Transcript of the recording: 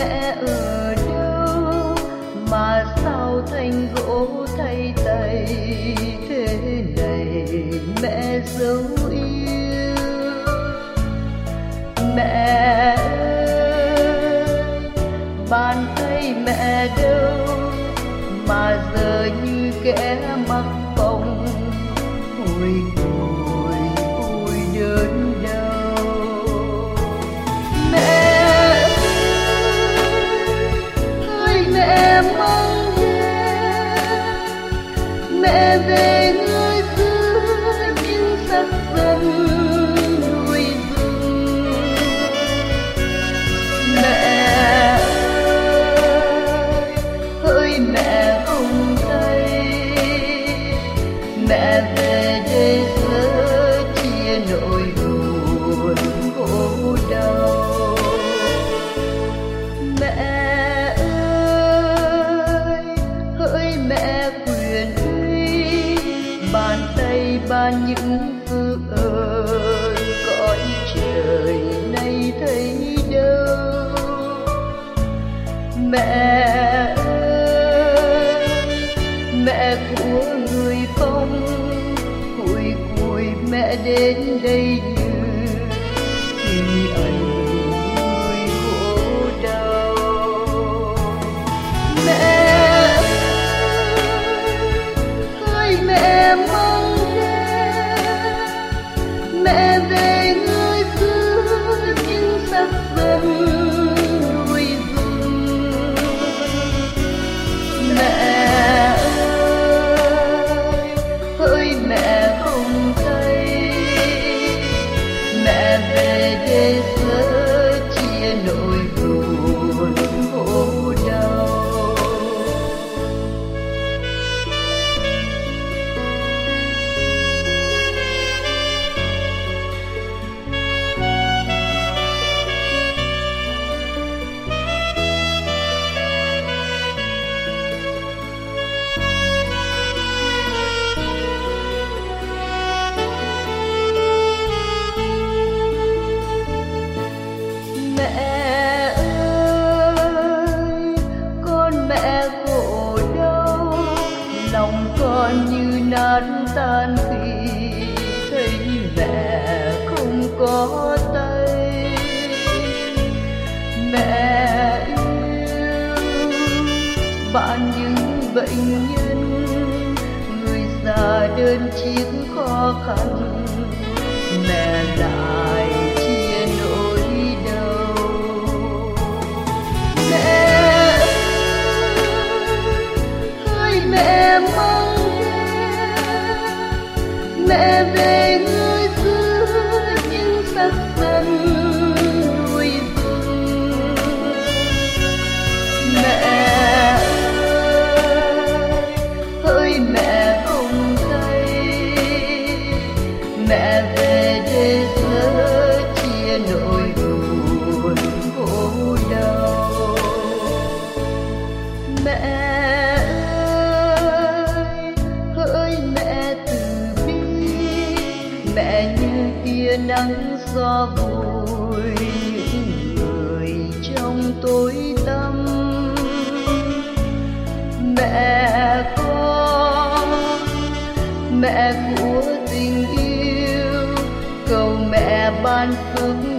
mẹ ở đâu mà sao thành gỗ thay tay thế này? Mẹ dấu yêu, mẹ ơi, bàn tay mẹ đâu mà giờ như kẻ mắc bóng. Ôi ôi ôi đớn đau. Mẹ ơi mẹ mong mẹ về nơi xưa những sắc dân núi rừng. Mẹ ơi mẹ không thấy mẹ về đây giữa chia nỗi buồn khổ đau. Mẹ ơi mẹ quyền uy, bàn tay ban những phước ơn cõi trời nay thấy đâu. Mẹ ơi mẹ của người phong, cùi cùi mẹ đến đây như hình ảnh người khổ đau. Mẹ ơi mẹ mong mẹ về người xưa những sắc dân núi rừng. Mẹ ơi mẹ không thấy mẹ về đây giữa chia nỗi buồn khổ đau. Mẹ ơi con mẹ khổ đau, lòng con như nát tan khi thấy mẹ không có tay. Mẹ yêu bạn những bệnh nhân, người già đơn chiếc khó khăn. Mẹ lại chia nỗi đau. Mẹ ơi mẹ mong mẹ về người xưa những sắc dân núi rừng. Mẹ ơi mẹ không thấy mẹ về đây giữa chia nỗi buồn khổ đau. Mẹ ơi mẹ từ bi, mẹ như tia nắng gió vui những người trong tối tăm. Mẹ con mẹ của tình yêu, cầu mẹ ban phước